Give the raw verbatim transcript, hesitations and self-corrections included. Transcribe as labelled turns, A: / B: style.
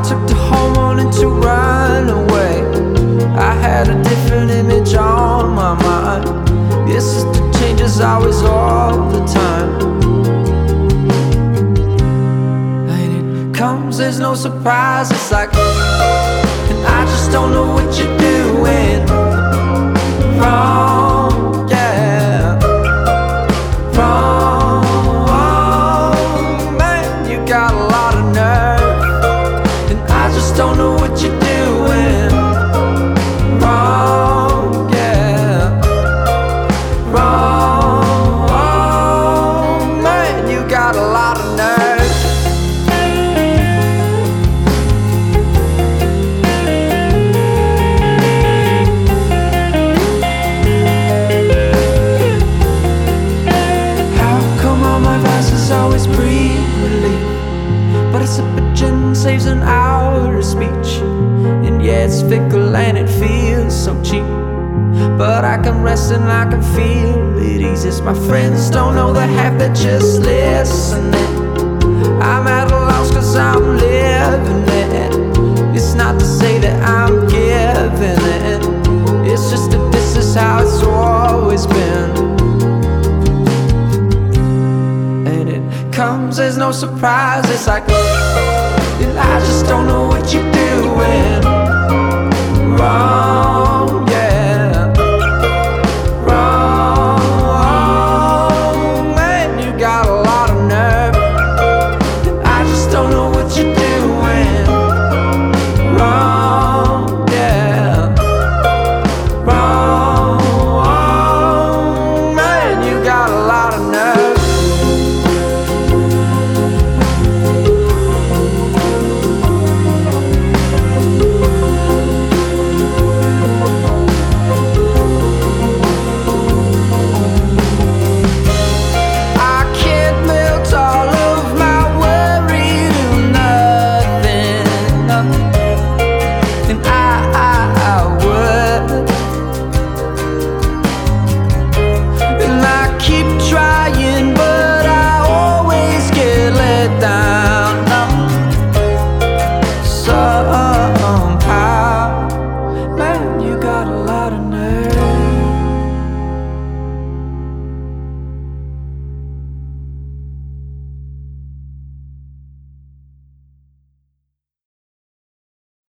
A: took to home wanting to run away. I had a different image on my mind. This is the changes always all the time. And it comes, there's no surprise. It's like, and I just don't know what you're doing wrong, yeah, wrong. Man, you got a lot of nerve, and I just don't know what you're doing wrong, yeah, wrong. Man, you got a lot of nerve. Always breathe relief, but a sip of gin saves an hour of speech. And yeah, it's fickle and it feels so cheap, but I can rest and I can feel it eases. My friends don't know the half, they're just listening. I'm at a loss cause I'm living it. It's not to say that I'm giving it, it's just that this is how it's always been. Comes, there's no surprise. It's like